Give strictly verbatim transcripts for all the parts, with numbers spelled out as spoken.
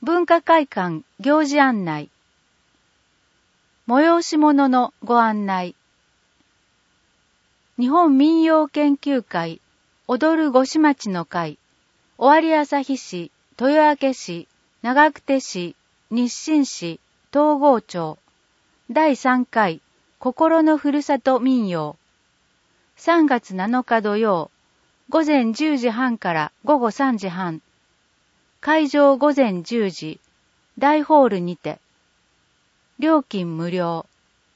文化会館行事案内。催し物のご案内。日本民謡研究会踊る五市町の会、尾張旭市、豊明市、長久手市、日清市、東郷町、だいさんかい心のふるさと民謡。さんがつなのか土曜、午前じゅうじはんから午後さんじはん。会場午前じゅうじ、大ホールにて。料金無料。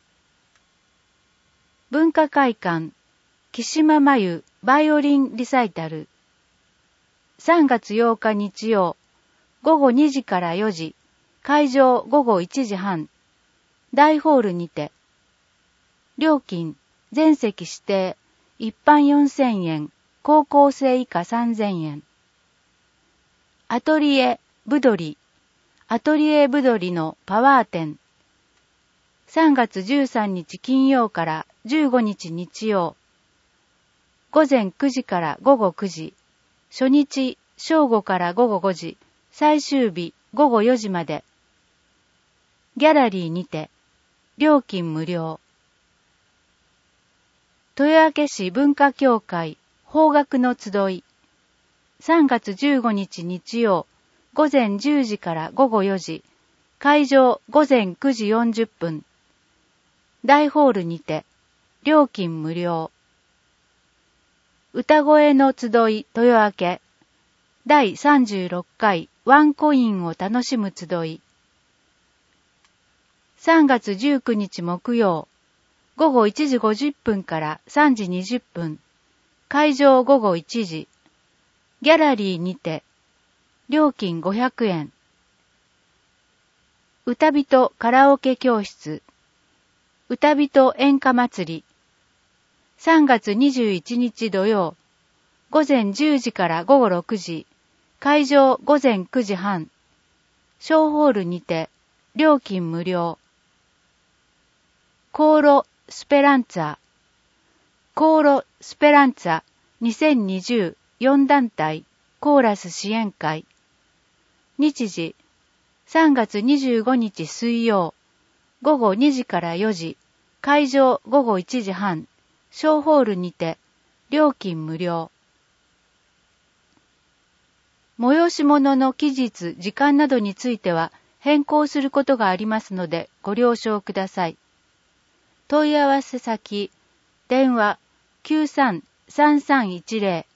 文化会館、木島真由バイオリンリサイタル。さんがつようか日曜、午後にじからよじ、会場午後いちじはん。大ホールにて。料金、全席指定、一般よんせんえん、高校生以下さんぜんえん。アトリエ、ブドリ、アトリエブドリのパワー展。さんがつじゅうさんにち金曜からじゅうごにち日曜。午前くじから午後くじ。初日、正午から午後ごじ。最終日、午後よじまで。ギャラリーにて。料金無料。豊明市文化協会邦楽の集い。さんがつじゅうごにち日曜、午前じゅうじから午後よじ、会場午前くじよんじゅっぷん。大ホールにて、料金無料。歌声の集い豊明、だいさんじゅうろっかいワンコインを楽しむ集い。さんがつじゅうくにち木曜、午後いちじごじゅっぷんからさんじにじゅっぷん、会場午後いちじ、ギャラリーにて、料金ごひゃくえん。歌人カラオケ教室、歌人演歌祭り。さんがつにじゅういちにち土曜、午前じゅうじから午後ろくじ、会場午前くじはん、小ホールにて、料金無料。コーロスペランツァ、コーロスペランツァにせんにじゅうよんだんたいコーラス支援会。日時、さんがつにじゅうごにち水曜、午後にじからよじ、会場午後いちじはん、小ホールにて、料金無料。催し物の期日、時間などについては変更することがありますのでご了承ください。問い合わせ先、電話 きゅうさんさんさんいちゼロ